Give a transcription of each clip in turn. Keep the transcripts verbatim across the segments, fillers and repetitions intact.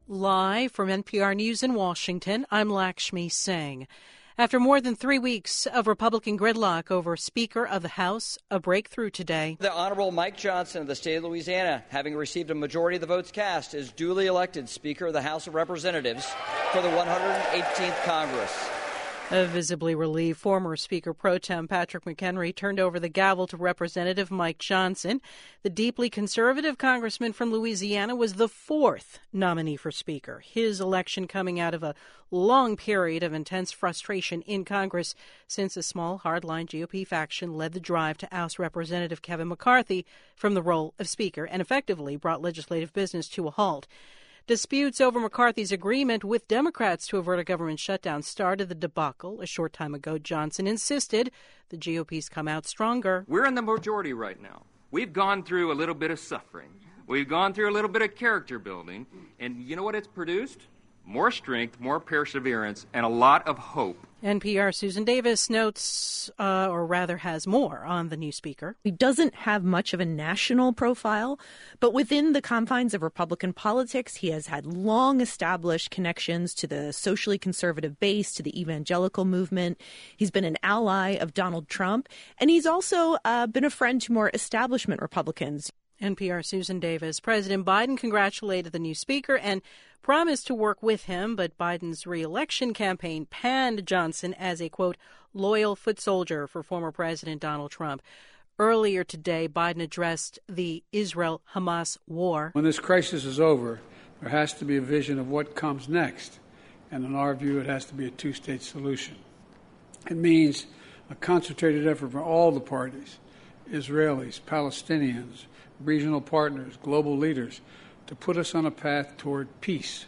Live from N P R News in Washington, I'm Lakshmi Singh. After more than three weeks of Republican gridlock over Speaker of the House, a breakthrough today. The Honorable Mike Johnson of the state of Louisiana, having received a majority of the votes cast, is duly elected Speaker of the House of Representatives for the one hundred eighteenth Congress. A visibly relieved former Speaker Pro Tem Patrick McHenry turned over the gavel to Representative Mike Johnson. The deeply conservative congressman from Louisiana was the fourth nominee for Speaker, his election coming out of a long period of intense frustration in Congress since a small, hardline G O P faction led the drive to oust Representative Kevin McCarthy from the role of Speaker and effectively brought legislative business to a halt. Disputes over McCarthy's agreement with Democrats to avert a government shutdown started the debacle. A short time ago, Johnson insisted the G O P's come out stronger. We're in the majority right now. We've gone through a little bit of suffering. We've gone through a little bit of character building. And you know what it's produced? More strength, more perseverance, and a lot of hope. N P R's Susan Davis notes, uh, or rather has more on the new speaker. He doesn't have much of a national profile, but within the confines of Republican politics, he has had long-established connections to the socially conservative base, to the evangelical movement. He's been an ally of Donald Trump, and he's also uh, been a friend to more establishment Republicans. N P R's Susan Davis. President Biden congratulated the new speaker and promised to work with him, but Biden's re-election campaign panned Johnson as a, quote, loyal foot soldier for former President Donald Trump. Earlier today, Biden addressed the Israel-Hamas war. When this crisis is over, there has to be a vision of what comes next. And in our view, it has to be a two-state solution. It means a concentrated effort from all the parties, Israelis, Palestinians, regional partners, global leaders, to put us on a path toward peace.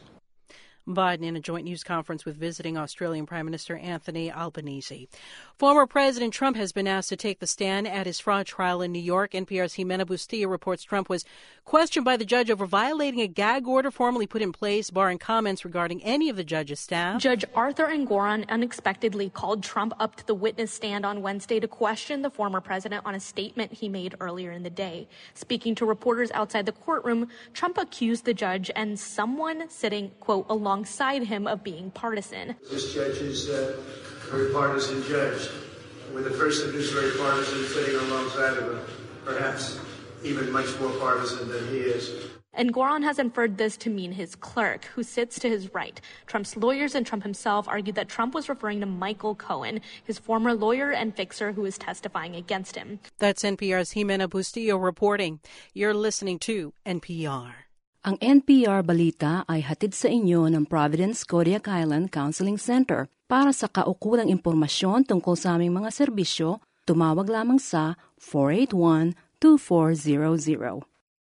Biden in a joint news conference with visiting Australian Prime Minister Anthony Albanese. Former President Trump has been asked to take the stand at his fraud trial in New York. N P R's Jimena Bustillo reports Trump was questioned by the judge over violating a gag order formally put in place, barring comments regarding any of the judge's staff. Judge Arthur Engoron unexpectedly called Trump up to the witness stand on Wednesday to question the former president on a statement he made earlier in the day. Speaking to reporters outside the courtroom, Trump accused the judge and someone sitting, quote, along alongside him of being partisan. This judge is uh, a very partisan judge. We're the first of this very partisan sitting alongside of him, perhaps even much more partisan than he is. And Goron has inferred this to mean his clerk, who sits to his right. Trump's lawyers and Trump himself argued that Trump was referring to Michael Cohen, his former lawyer and fixer who is testifying against him. That's N P R's Jimena Bustillo reporting. You're listening to N P R. Ang N P R Balita ay hatid sa inyo ng Providence Kodiak Island Counseling Center. Para sa kaukulang impormasyon tungkol sa aming mga serbisyo, tumawag lamang sa four eight one, two four zero zero.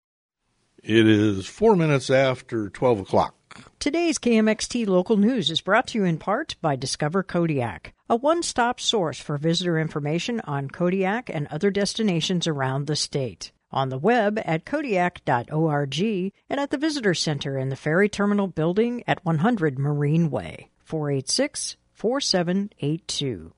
It is four minutes after twelve o'clock. Today's K M X T Local News is brought to you in part by Discover Kodiak, a one-stop source for visitor information on Kodiak and other destinations around the state. On the web at kodiak dot org and at the Visitor Center in the Ferry Terminal Building at one hundred Marine Way, four eight six, four seven eight two.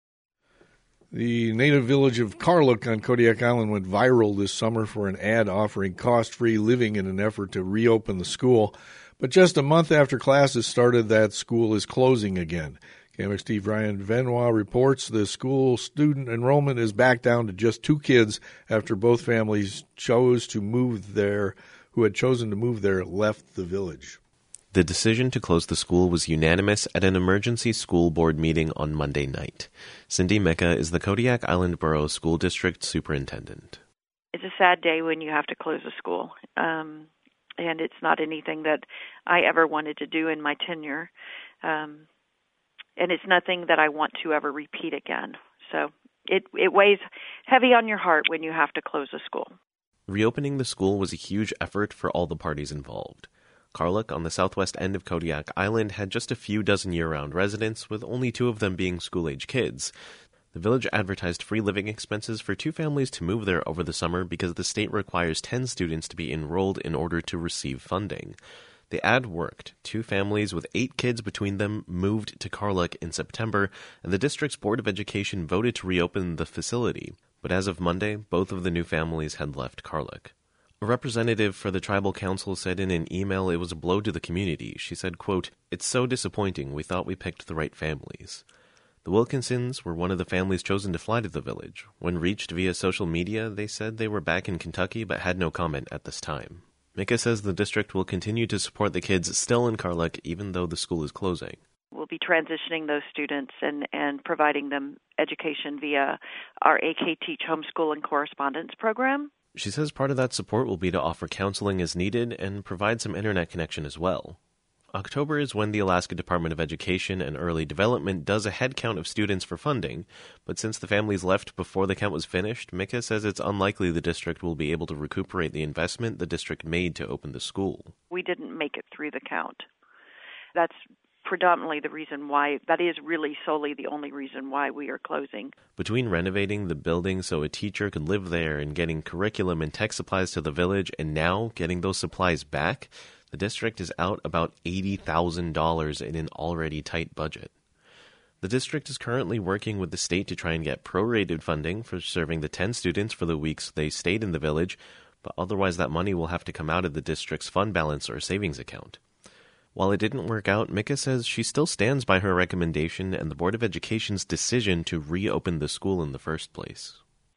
The native village of Carluck on Kodiak Island went viral this summer for an ad offering cost-free living in an effort to reopen the school. But just a month after classes started, that school is closing again. K M X T Brian Venois reports the school student enrollment is back down to just two kids after both families chose to move there, who had chosen to move there, left the village. The decision to close the school was unanimous at an emergency school board meeting on Monday night. Cindy Mecca is the Kodiak Island Borough School District Superintendent. It's a sad day when you have to close a school, um, and it's not anything that I ever wanted to do in my tenure. Um, And it's nothing that I want to ever repeat again. So it, it weighs heavy on your heart when you have to close a school. Reopening the school was a huge effort for all the parties involved. Carluck, on the southwest end of Kodiak Island, had just a few dozen year-round residents, with only two of them being school-age kids. The village advertised free living expenses for two families to move there over the summer because the state requires ten students to be enrolled in order to receive funding. The ad worked. Two families with eight kids between them moved to Carluck in September, and the district's Board of Education voted to reopen the facility. But as of Monday, both of the new families had left Carluck. A representative for the tribal council said in an email it was a blow to the community. She said, quote, "It's so disappointing. We thought we picked the right families." The Wilkinsons were one of the families chosen to fly to the village. When reached via social media, they said they were back in Kentucky but had no comment at this time. Mika says the district will continue to support the kids still in Karluk even though the school is closing. We'll be transitioning those students and, and providing them education via our A K Teach Homeschool and Correspondence program. She says part of that support will be to offer counseling as needed and provide some internet connection as well. October is when the Alaska Department of Education and Early Development does a head count of students for funding, but since the families left before the count was finished, Mika says it's unlikely the district will be able to recuperate the investment the district made to open the school. We didn't make it through the count. That's predominantly the reason why, that is really solely the only reason why we are closing. Between renovating the building so a teacher could live there and getting curriculum and tech supplies to the village and now getting those supplies back, the district is out about eighty thousand dollars in an already tight budget. The district is currently working with the state to try and get prorated funding for serving the ten students for the weeks they stayed in the village, but otherwise that money will have to come out of the district's fund balance or savings account. While it didn't work out, Mika says she still stands by her recommendation and the Board of Education's decision to reopen the school in the first place.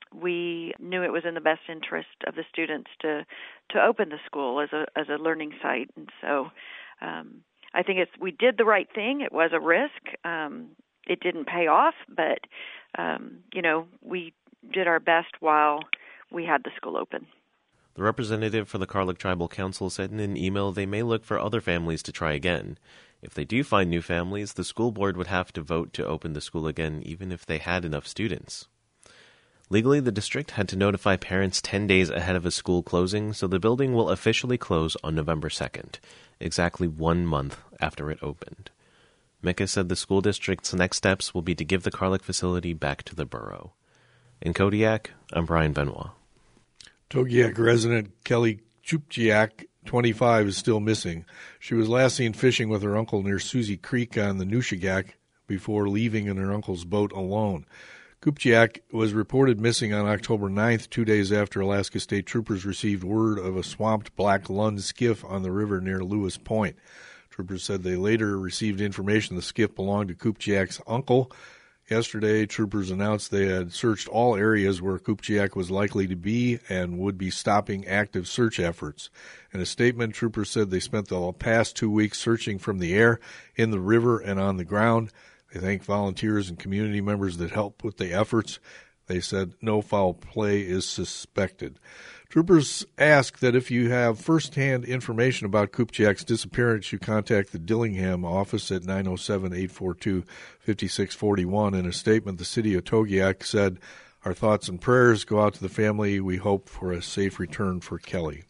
We knew it was in the best interest of the students to to open the school as a as a learning site, and so um, I think it's we did the right thing. It was a risk. Um, it didn't pay off, but um, you know we did our best while we had the school open. The representative for the Karluk Tribal Council said in an email they may look for other families to try again. If they do find new families, the school board would have to vote to open the school again, even if they had enough students. Legally, the district had to notify parents ten days ahead of a school closing, so the building will officially close on November second, exactly one month after it opened. Mika said the school district's next steps will be to give the Karluk facility back to the borough. In Kodiak, I'm Brian Benoit. Togiak resident Kelly Chupchiak, twenty-five, is still missing. She was last seen fishing with her uncle near Susie Creek on the Nushagak before leaving in her uncle's boat alone. Kupchiak was reported missing on October ninth, two days after Alaska State Troopers received word of a swamped black Lund skiff on the river near Lewis Point. Troopers said they later received information the skiff belonged to Kupchiak's uncle. Yesterday, troopers announced they had searched all areas where Kupchiak was likely to be and would be stopping active search efforts. In a statement, troopers said they spent the past two weeks searching from the air, in the river, and on the ground. They thanked volunteers and community members that helped with the efforts. They said no foul play is suspected. Troopers ask that if you have first-hand information about Kupchiak's disappearance, you contact the Dillingham office at nine oh seven, eight four two, five six four one. In a statement, the city of Togiak said, "Our thoughts and prayers go out to the family. We hope for a safe return for Kelly."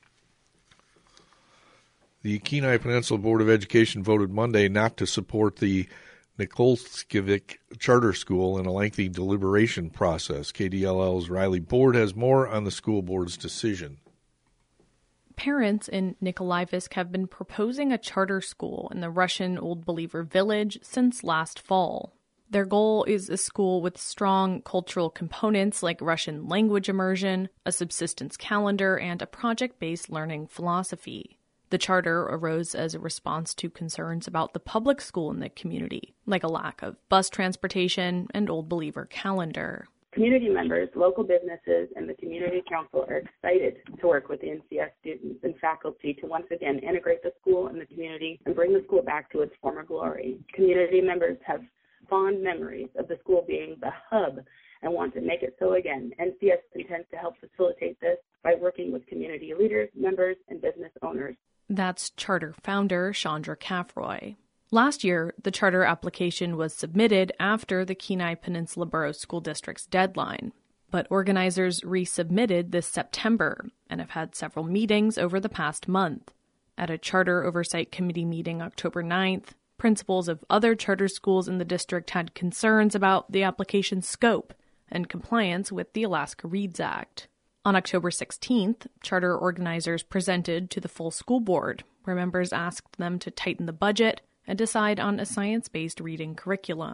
The Kenai Peninsula Board of Education voted Monday not to support the Nikolskivik Charter School in a lengthy deliberation process. K D L L's Riley Board has more on the school board's decision. Parents in Nikolaevsk have been proposing a charter school in the Russian Old Believer Village since last fall. Their goal is a school with strong cultural components like Russian language immersion, a subsistence calendar, and a project-based learning philosophy. The charter arose as a response to concerns about the public school in the community, like a lack of bus transportation and Old Believer calendar. Community members, local businesses, and the Community Council are excited to work with the N C S students and faculty to once again integrate the school in the community and bring the school back to its former glory. Community members have fond memories of the school being the hub and want to make it so again. N C S intends to help facilitate this by working with community leaders, members, and business owners. That's charter founder Chandra Caffroy. Last year, the charter application was submitted after the Kenai Peninsula Borough School District's deadline, but organizers resubmitted this September and have had several meetings over the past month. At a Charter Oversight Committee meeting October ninth, principals of other charter schools in the district had concerns about the application's scope and compliance with the Alaska Reads Act. On October sixteenth, charter organizers presented to the full school board, where members asked them to tighten the budget and decide on a science-based reading curriculum.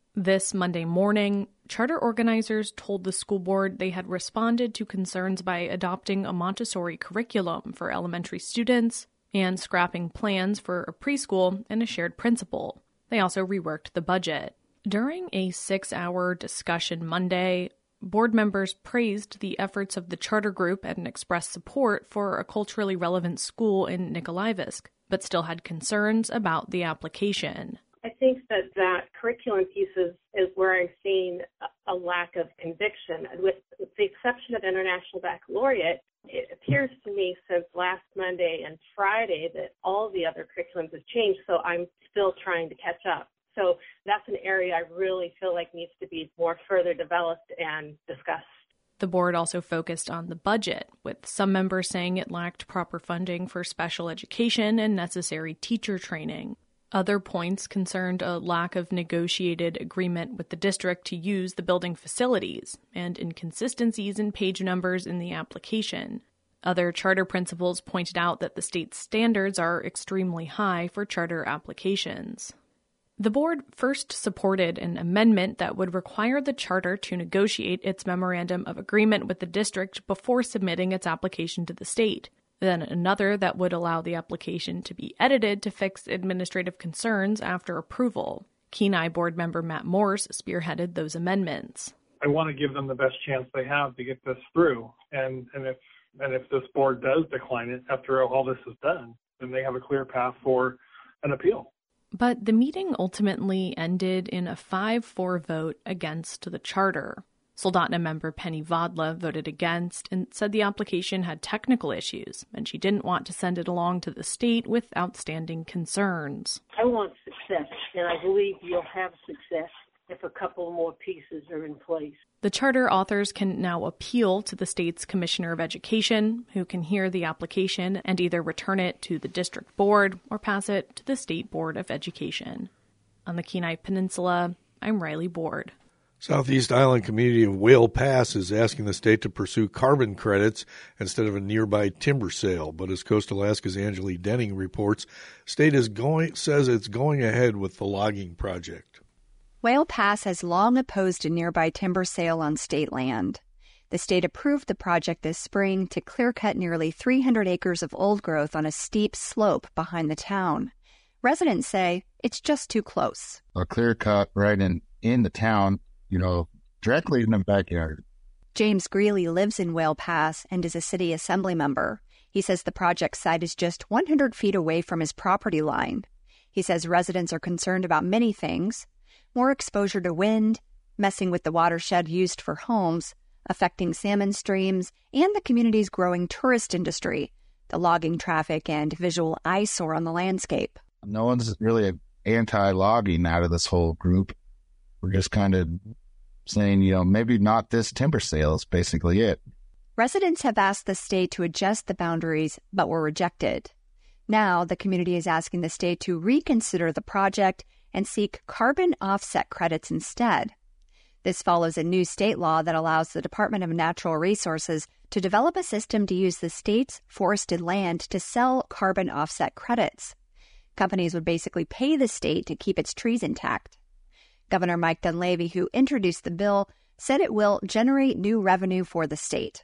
This Monday morning, charter organizers told the school board they had responded to concerns by adopting a Montessori curriculum for elementary students and scrapping plans for a preschool and a shared principal. They also reworked the budget. During a six-hour discussion Monday, board members praised the efforts of the charter group and expressed support for a culturally relevant school in Nikolaevsk, but still had concerns about the application. I think that that curriculum piece is, is where I'm seeing a, a lack of conviction. With, with the exception of International Baccalaureate, it appears to me since last Monday and Friday that all the other curriculums have changed, so I'm still trying to catch up. So that's an area I really feel like needs to be more further developed and discussed. The board also focused on the budget, with some members saying it lacked proper funding for special education and necessary teacher training. Other points concerned a lack of negotiated agreement with the district to use the building facilities and inconsistencies in page numbers in the application. Other charter principals pointed out that the state's standards are extremely high for charter applications. The board first supported an amendment that would require the charter to negotiate its memorandum of agreement with the district before submitting its application to the state. Then another that would allow the application to be edited to fix administrative concerns after approval. Kenai board member Matt Morse spearheaded those amendments. I want to give them the best chance they have to get this through. And, and if and if this board does decline it after all this is done, then they have a clear path for an appeal. But the meeting ultimately ended in a five four vote against the charter. Soldotna member Penny Vodla voted against and said the application had technical issues, and she didn't want to send it along to the state with outstanding concerns. I want success, and I believe you'll have success if a couple more pieces are in place. The charter authors can now appeal to the state's Commissioner of Education, who can hear the application and either return it to the district board or pass it to the State Board of Education. On the Kenai Peninsula, I'm Riley Board. Southeast Island community of Whale Pass is asking the state to pursue carbon credits instead of a nearby timber sale. But as Coast Alaska's Angeli Denning reports, state is going says it's going ahead with the logging project. Whale Pass has long opposed a nearby timber sale on state land. The state approved the project this spring to clear-cut nearly three hundred acres of old growth on a steep slope behind the town. Residents say it's just too close. A clear-cut right in, in the town, you know, directly in the backyard. James Greeley lives in Whale Pass and is a city assembly member. He says the project site is just one hundred feet away from his property line. He says residents are concerned about many things: more exposure to wind, messing with the watershed used for homes, affecting salmon streams, and the community's growing tourist industry, the logging traffic, and visual eyesore on the landscape. No one's really anti-logging out of this whole group. We're just kind of saying, you know, maybe not this timber sale is basically it. Residents have asked the state to adjust the boundaries, but were rejected. Now, the community is asking the state to reconsider the project and seek carbon offset credits instead. This follows a new state law that allows the Department of Natural Resources to develop a system to use the state's forested land to sell carbon offset credits. Companies would basically pay the state to keep its trees intact. Governor Mike Dunleavy, who introduced the bill, said it will generate new revenue for the state.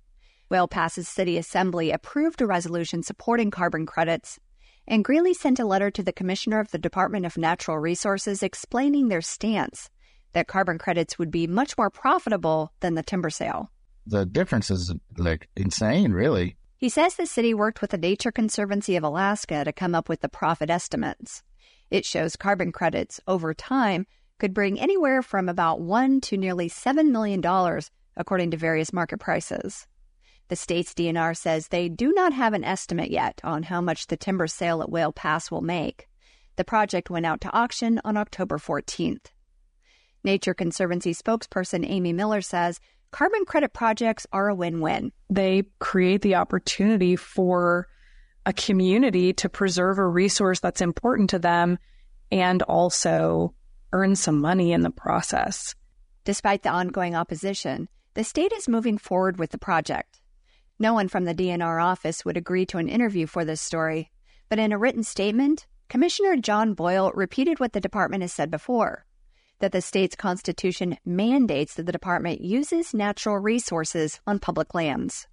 Whale Pass's City Assembly approved a resolution supporting carbon credits, and Greeley sent a letter to the Commissioner of the Department of Natural Resources explaining their stance, that carbon credits would be much more profitable than the timber sale. The difference is, like, insane, really. He says the city worked with the Nature Conservancy of Alaska to come up with the profit estimates. It shows carbon credits, over time, could bring anywhere from about one to nearly seven million dollars, according to various market prices. The state's D N R says they do not have an estimate yet on how much the timber sale at Whale Pass will make. The project went out to auction on October fourteenth. Nature Conservancy spokesperson Amy Miller says carbon credit projects are a win-win. They create the opportunity for a community to preserve a resource that's important to them and also earn some money in the process. Despite the ongoing opposition, the state is moving forward with the project. No one from the D N R office would agree to an interview for this story, but in a written statement, Commissioner John Boyle repeated what the department has said before. that the state's constitution mandates that the department uses natural resources on public lands.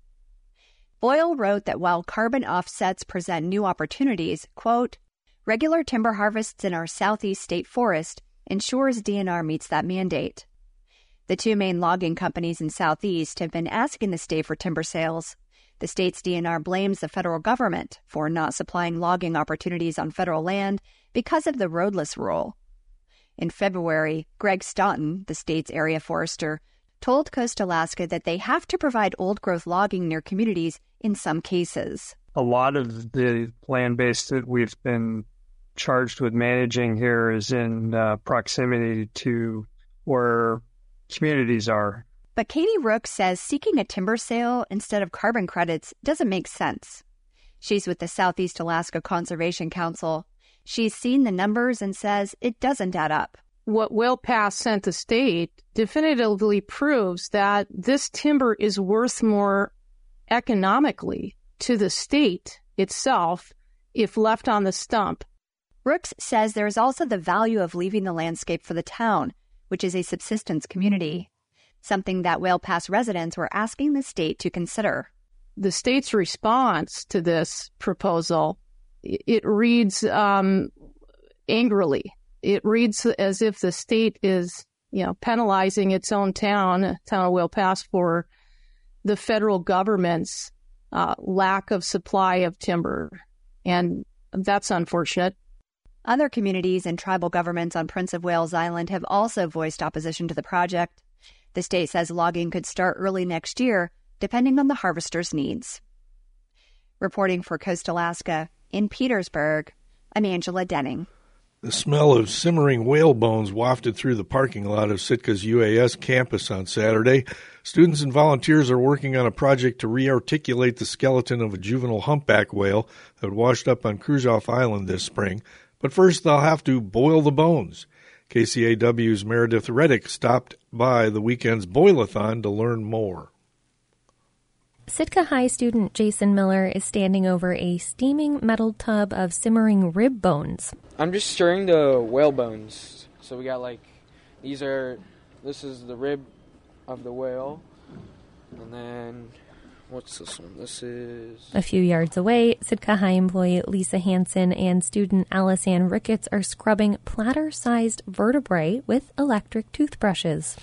Boyle wrote that while carbon offsets present new opportunities, quote, regular timber harvests in our southeast state forest ensures D N R meets that mandate. The two main logging companies in Southeast have been asking the state for timber sales. The state's D N R blames the federal government for not supplying logging opportunities on federal land because of the roadless rule. In February, Greg Staunton, the state's area forester, told Coast Alaska that they have to provide old-growth logging near communities in some cases. A lot of the land base that we've been charged with managing here is in uh, proximity to where communities are. But Katie Rook says seeking a timber sale instead of carbon credits doesn't make sense. She's with the Southeast Alaska Conservation Council. She's seen the numbers and says it doesn't add up. What Whale Pass sent the state definitively proves that this timber is worth more economically to the state itself if left on the stump. Rooks says there is also the value of leaving the landscape for the town, which is a subsistence community, something that Whale Pass residents were asking the state to consider. The state's response to this proposal, it reads um, angrily. It reads as if the state is, you know, penalizing its own town, town of Whale Pass, for the federal government's uh, lack of supply of timber. And that's unfortunate. Other communities and tribal governments on Prince of Wales Island have also voiced opposition to the project. The state says logging could start early next year, depending on the harvester's needs. Reporting for Coast Alaska, in Petersburg, I'm Angela Denning. The smell of simmering whale bones wafted through the parking lot of Sitka's U A S campus on Saturday. Students and volunteers are working on a project to re-articulate the skeleton of a juvenile humpback whale that washed up on Kruzof Island this spring. But first, they'll have to boil the bones. K C A W's Meredith Reddick stopped by the weekend's Boil-a-thon to learn more. Sitka High student Jason Miller is standing over a steaming metal tub of simmering rib bones. I'm just stirring the whale bones. So we got like, these are, this is the rib of the whale. And then, what's this one? This is... A few yards away, Sitka High employee Lisa Hansen and student Alice Ann Ricketts are scrubbing platter-sized vertebrae with electric toothbrushes.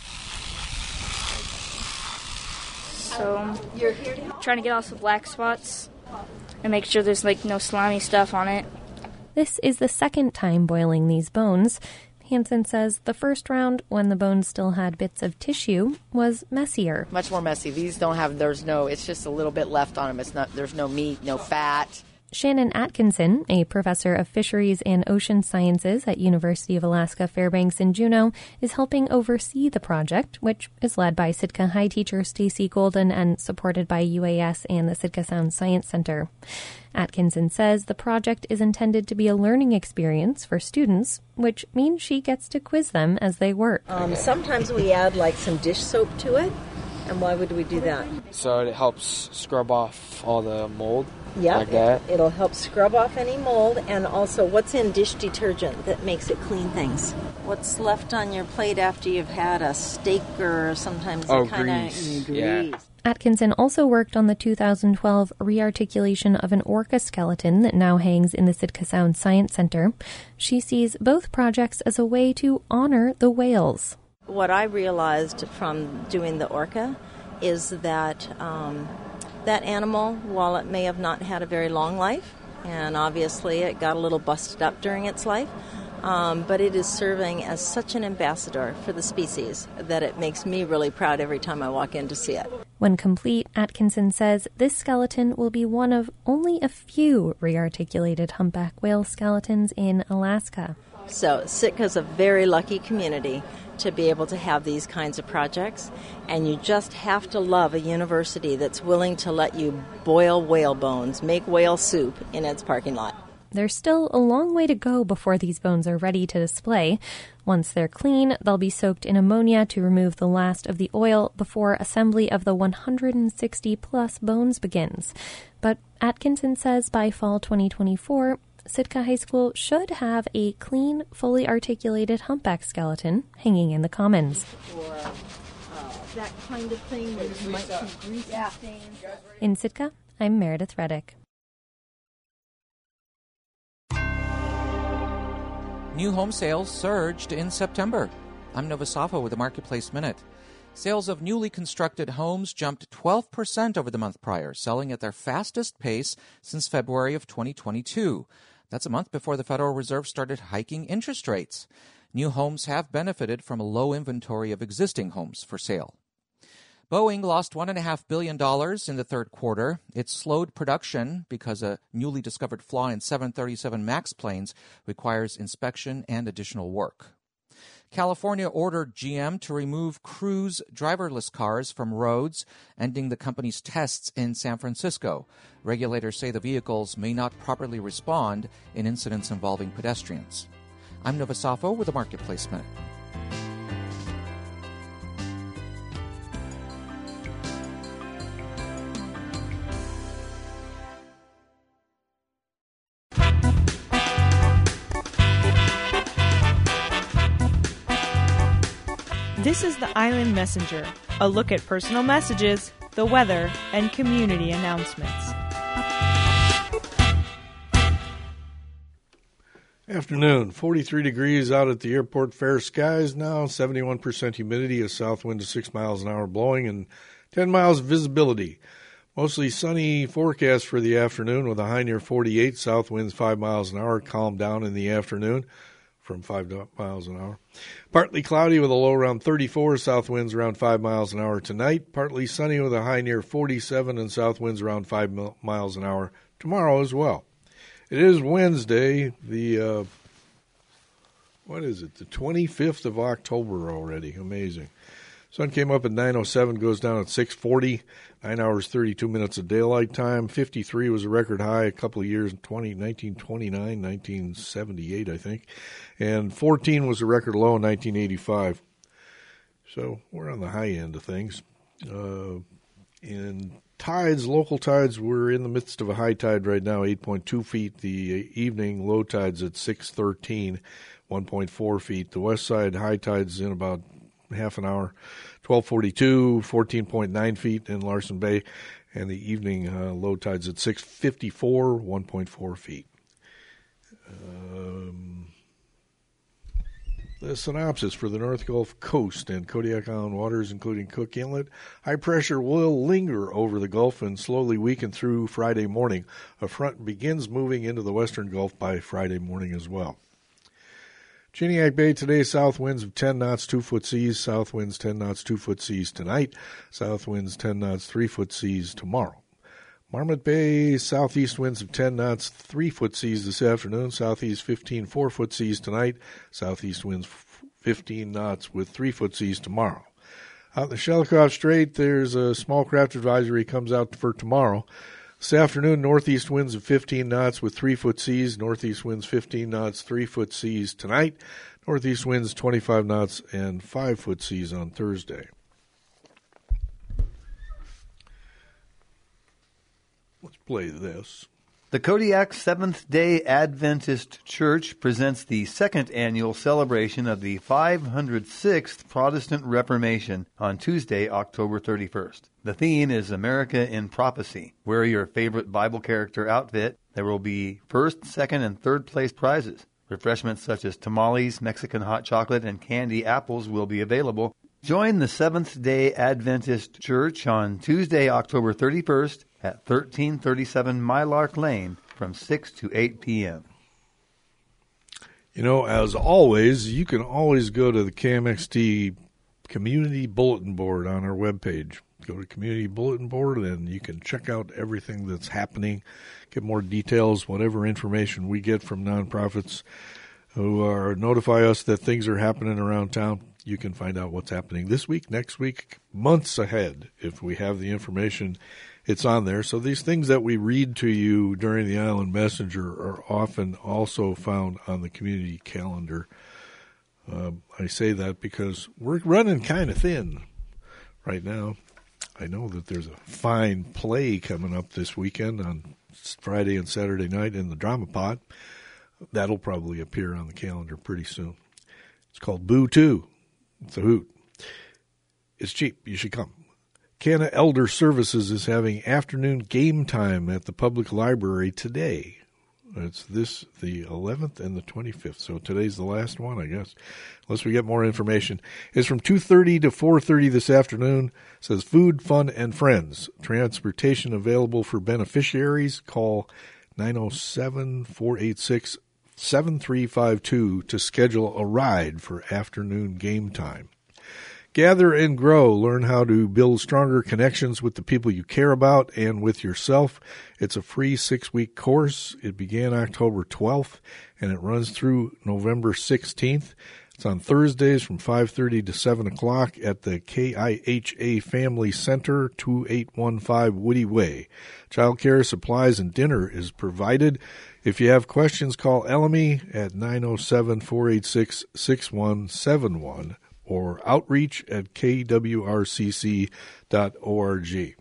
So you're here to trying to get off the black spots and make sure there's like no slimy stuff on it. This is the second time boiling these bones. Hansen says the first round, when the bones still had bits of tissue, was messier. Much more messy. These don't have, there's no, it's just a little bit left on them. It's not, there's no meat, no fat. Shannon Atkinson, a professor of fisheries and ocean sciences at University of Alaska Fairbanks in Juneau, is helping oversee the project, which is led by Sitka High teacher Stacy Golden and supported by U A S and the Sitka Sound Science Center. Atkinson says the project is intended to be a learning experience for students, which means she gets to quiz them as they work. Um, sometimes we add like some dish soap to it. And why would we do that? So it helps scrub off all the mold. Yeah, like that. It'll help scrub off any mold, and also what's in dish detergent that makes it clean things? What's left on your plate after you've had a steak or sometimes oh, kind of grease. grease? Yeah. Atkinson also worked on the two thousand twelve rearticulation of an orca skeleton that now hangs in the Sitka Sound Science Center. She sees both projects as a way to honor the whales. What I realized from doing the orca is that um, that animal, while it may have not had a very long life, and obviously it got a little busted up during its life, um, but it is serving as such an ambassador for the species that it makes me really proud every time I walk in to see it. When complete, Atkinson says this skeleton will be one of only a few rearticulated humpback whale skeletons in Alaska. So Sitka's a very lucky community to be able to have these kinds of projects, and you just have to love a university that's willing to let you boil whale bones, make whale soup in its parking lot. There's still a long way to go before these bones are ready to display. Once they're clean, they'll be soaked in ammonia to remove the last of the oil before assembly of the one hundred sixty plus bones begins. But Atkinson says by fall twenty twenty-four, Sitka High School should have a clean, fully articulated humpback skeleton hanging in the commons. Or uh, that kind of thing where you might see greasy stains. In Sitka, I'm Meredith Reddick. New home sales surged in September. I'm Nova Safo with the Marketplace Minute. Sales of newly constructed homes jumped twelve percent over the month prior, selling at their fastest pace since February of twenty twenty-two. That's a month before the Federal Reserve started hiking interest rates. New homes have benefited from a low inventory of existing homes for sale. Boeing lost one point five billion dollars in the third quarter. It slowed production because a newly discovered flaw in seven thirty-seven MAX planes requires inspection and additional work. California ordered G M to remove Cruise driverless cars from roads, ending the company's tests in San Francisco. Regulators say the vehicles may not properly respond in incidents involving pedestrians. I'm Nova Safo with the Marketplace Minute. This is the Island Messenger, a look at personal messages, the weather, and community announcements. Afternoon, forty-three degrees out at the airport, fair skies now, seventy-one percent humidity, a south wind of six miles an hour blowing, and ten miles visibility. Mostly sunny forecast for the afternoon with a high near forty-eight, south winds five miles an hour, calm down in the afternoon from five miles an hour. Partly cloudy with a low around thirty-four, south winds around five miles an hour tonight. Partly sunny with a high near forty-seven and south winds around five miles an hour tomorrow as well. It is Wednesday, the, uh, what is it, the twenty-fifth of October already. Amazing. Sun came up at nine oh seven, goes down at six forty, nine hours, thirty-two minutes of daylight time. fifty-three was a record high a couple of years, nineteen twenty-nine, nineteen seventy-eight, I think. And fourteen was a record low in nineteen eighty-five. So we're on the high end of things. Uh, in tides, local tides, we're in the midst of a high tide right now, eight point two feet. The evening low tide's at six thirteen, one point four feet. The west side high tide's in about half an hour, twelve forty-two, fourteen point nine feet in Larsen Bay, and the evening uh, low tide's at six fifty-four, one point four feet. Um, the synopsis for the North Gulf Coast and Kodiak Island waters, including Cook Inlet. High pressure will linger over the Gulf and slowly weaken through Friday morning. A front begins moving into the western Gulf by Friday morning as well. Chiniak Bay today, south winds of ten knots, two foot seas. South winds ten knots, two foot seas tonight. South winds ten knots, three foot seas tomorrow. Marmot Bay, southeast winds of ten knots, three foot seas this afternoon. Southeast fifteen, four foot seas tonight. Southeast winds fifteen knots with three foot seas tomorrow. Out in the Shelikof Strait, there's a small craft advisory comes out for tomorrow. This afternoon, northeast winds of fifteen knots with three foot seas. Northeast winds fifteen knots, three foot seas tonight. Northeast winds twenty-five knots and five foot seas on Thursday. Let's play this. The Kodiak Seventh-day Adventist Church presents the second annual celebration of the five hundred sixth Protestant Reformation on Tuesday, October thirty-first. The theme is America in Prophecy. Wear your favorite Bible character outfit. There will be first, second, and third place prizes. Refreshments such as tamales, Mexican hot chocolate, and candy apples will be available. Join the Seventh-day Adventist Church on Tuesday, October thirty-first at thirteen thirty-seven Mylark Lane from six to eight p.m. You know, as always, you can always go to the K M X T Community Bulletin Board on our webpage. Go to Community Bulletin Board, and you can check out everything that's happening, get more details, whatever information we get from nonprofits who are notify us that things are happening around town. You can find out what's happening this week, next week, months ahead. If we have the information, it's on there. So these things that we read to you during the Island Messenger are often also found on the community calendar. Uh, I say that because we're running kind of thin right now. I know that there's a fine play coming up this weekend on Friday and Saturday night in the Drama Pod. That'll probably appear on the calendar pretty soon. It's called Boo two. It's a hoot. It's cheap. You should come. Canna Elder Services is having afternoon game time at the public library today. It's this, the eleventh and the twenty-fifth. So today's the last one, I guess, unless we get more information. It's from two thirty to four thirty this afternoon. It says food, fun, and friends. Transportation available for beneficiaries. Call nine oh seven, four eight six, seven three five two to schedule a ride for afternoon game time. Gather and grow. Learn how to build stronger connections with the people you care about and with yourself. It's a free six-week course. It began October twelfth, and it runs through November sixteenth. It's on Thursdays from five thirty to seven o'clock at the K I H A Family Center, two eight one five Woody Way. Child care, supplies, and dinner is provided. If you have questions, call Elamy at nine oh seven, four eight six, six one seven one. or outreach at k w r c c dot org.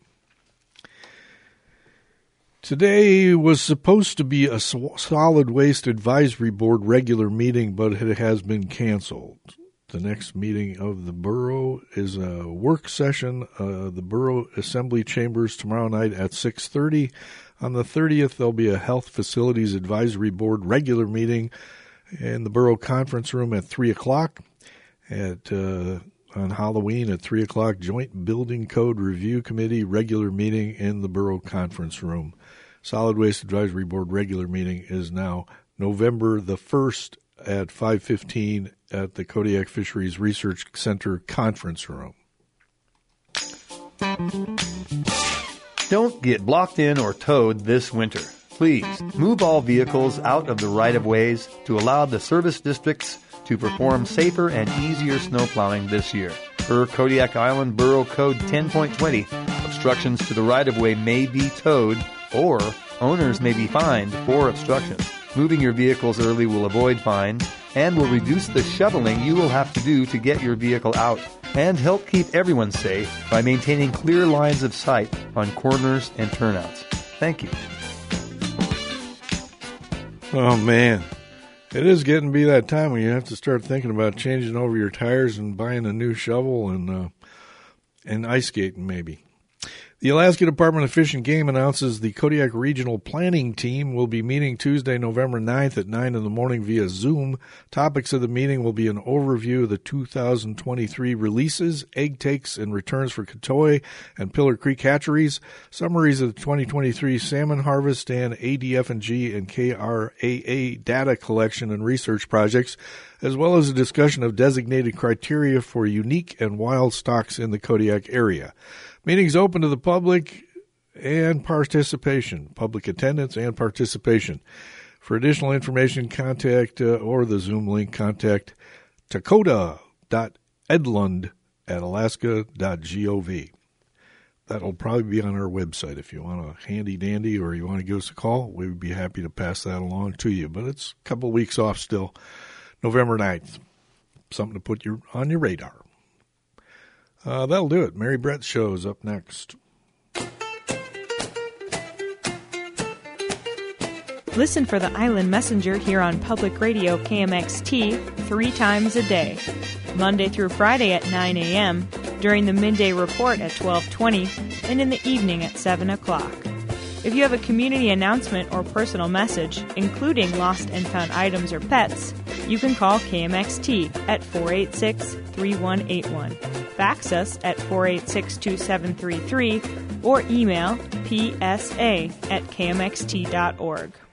Today was supposed to be a solid waste advisory board regular meeting, but it has been canceled. The next meeting of the borough is a work session, uh, the borough assembly chambers tomorrow night at six thirty. On the thirtieth, there'll be a health facilities advisory board regular meeting in the borough conference room at three o'clock. At uh, on Halloween at three o'clock, Joint Building Code Review Committee regular meeting in the Borough Conference Room. Solid Waste Advisory Board regular meeting is now November the first at five fifteen at the Kodiak Fisheries Research Center Conference Room. Don't get blocked in or towed this winter. Please move all vehicles out of the right-of-ways to allow the service districts to perform safer and easier snow plowing this year. Per Kodiak Island Borough Code ten point twenty, obstructions to the right-of-way may be towed, or owners may be fined for obstructions. Moving your vehicles early will avoid fines and will reduce the shoveling you will have to do to get your vehicle out, and help keep everyone safe by maintaining clear lines of sight on corners and turnouts. Thank you. Oh, man. It is getting to be that time when you have to start thinking about changing over your tires and buying a new shovel and uh, and ice skating maybe. The Alaska Department of Fish and Game announces the Kodiak Regional Planning Team will be meeting Tuesday, November ninth at nine in the morning via Zoom. Topics of the meeting will be an overview of the two thousand twenty-three releases, egg takes and returns for Katoy and Pillar Creek hatcheries, summaries of the twenty twenty-three salmon harvest, and A D F and G and K R A A data collection and research projects, as well as a discussion of designated criteria for unique and wild stocks in the Kodiak area. Meetings open to the public and participation, public attendance and participation. For additional information, contact uh, or the Zoom link, contact takoda dot edlund at alaska dot gov. That'll probably be on our website. If you want a handy dandy or you want to give us a call, we would be happy to pass that along to you. But it's a couple of weeks off still, November ninth. Something to put your on your radar. Uh, that'll do it. Mary Brett's show is up next. Listen for the Island Messenger here on Public Radio K M X T three times a day, Monday through Friday at nine a.m., during the midday report at twelve twenty, and in the evening at seven o'clock. If you have a community announcement or personal message, including lost and found items or pets, you can call K M X T at four eight six, three one eight one, fax us at four eight six, two seven three three, or email p s a at k m x t dot org.